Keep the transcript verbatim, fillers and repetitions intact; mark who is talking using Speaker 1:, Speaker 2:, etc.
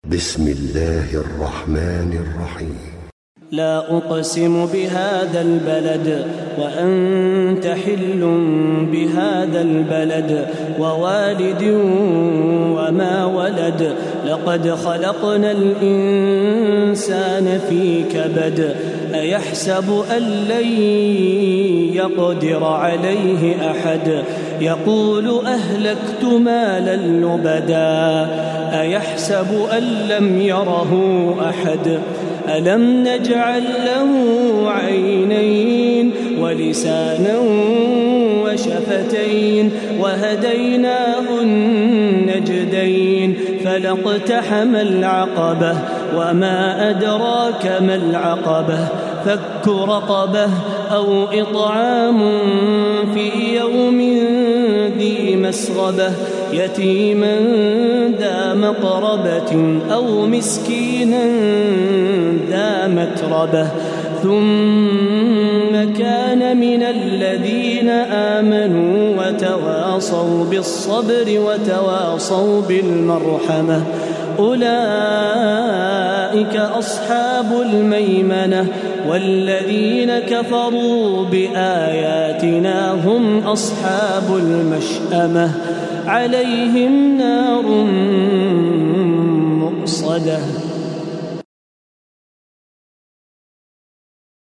Speaker 1: بسم الله الرحمن الرحيم.
Speaker 2: لا أقسم بهذا البلد وأنت حل بهذا البلد ووالد وما ولد لقد خلقنا الإنسان في كبد أيحسب أن لن يقدر عليه أحد يقول أهلكت مالا لبدا أيحسب أن لم يره أحد ألم نجعل له عينين ولسانا وشفتين وهديناه النجدين فلاقتحم العقبة وما أدراك ما العقبة فك رقبة أو إطعام في يوم ذي مسغبة يتيما ذا مقربة أو مسكينا ذا متربة ثم كان من الذين آمنوا وتواصوا بالصبر وتواصوا بالمرحمة أولئك أصحاب الميمنة والذين كفروا بآياتنا هم أصحاب المشأمة عليهم نار مؤصدة.